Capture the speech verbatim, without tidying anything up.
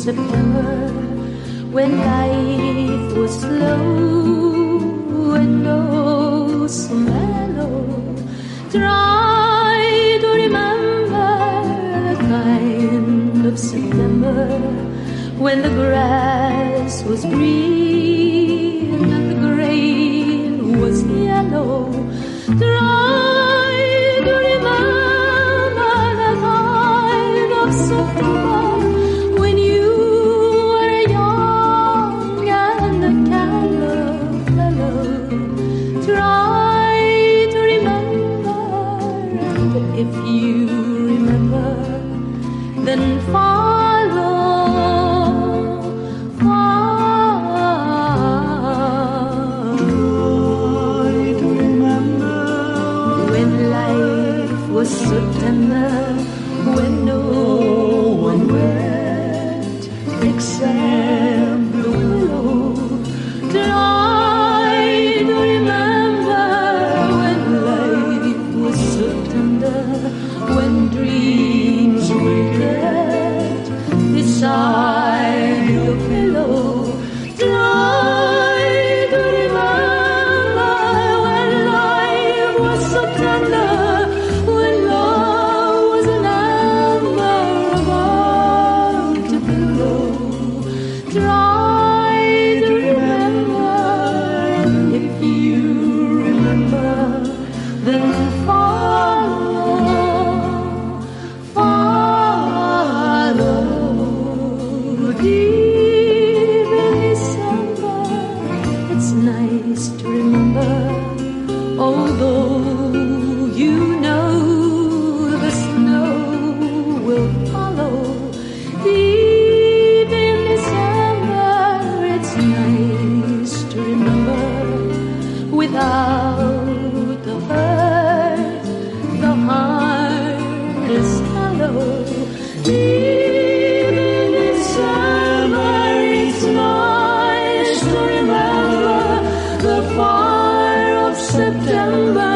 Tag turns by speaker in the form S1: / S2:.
S1: September, when life was slow and oh so mellow. Try to remember the kind of September when the grass was green and the grain was yellow. Try to remember the kind of September when you were young and the candle mellow. Try to remember, and if you remember, then follow. So tender when no one wept except the willow. Try to remember when life was so tender, when dreams were kept beside your pillow. Try to remember when life was so tender. Try to remember, and if you remember, then follow, follow. Deep in December, it's nice to remember, although you know the snow will follow. Deep in nice to remember, without the hurt, the heart is hollow. Deep in December, it's nice to remember the fire of September.